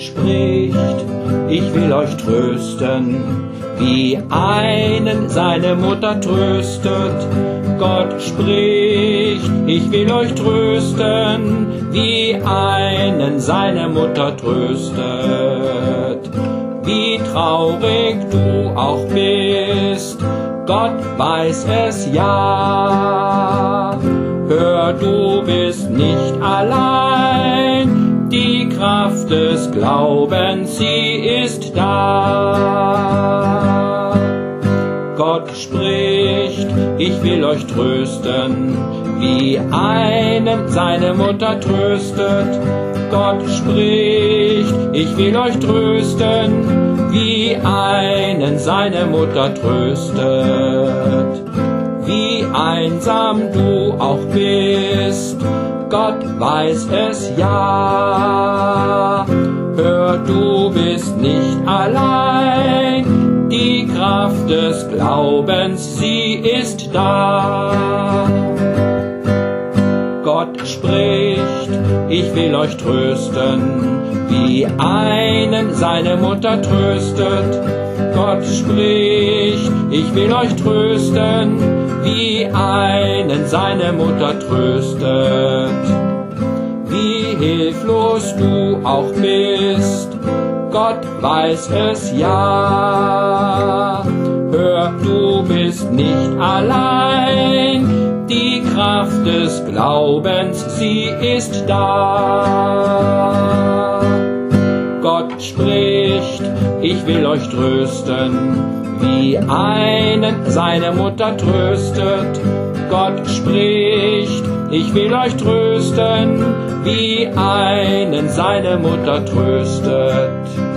spricht, ich will euch trösten, wie einen seine Mutter tröstet. Gott spricht, ich will euch trösten, wie einen seine Mutter tröstet. Wie traurig du auch bist, Gott weiß es ja. Hör, du bist nicht allein, die Kraft des Glaubens, sie ist da. Gott spricht, ich will euch trösten, wie einen seine Mutter tröstet. Gott spricht, ich will euch trösten, wie einen seine Mutter tröstet. Wie einsam du auch bist, Gott weiß es ja. Hör, du bist nicht allein, die Kraft des Glaubens, sie ist da. Gott spricht, ich will euch trösten, wie einen seine Mutter tröstet. Gott spricht, ich will euch trösten, wie einen seine Mutter tröstet. Wie hilflos du auch bist, Gott weiß es ja. Hör, du bist nicht allein, die Kraft des Glaubens, sie ist da. Gott spricht, ich will euch trösten, wie einen seine Mutter tröstet. Gott spricht, ich will euch trösten, wie einen seine Mutter tröstet.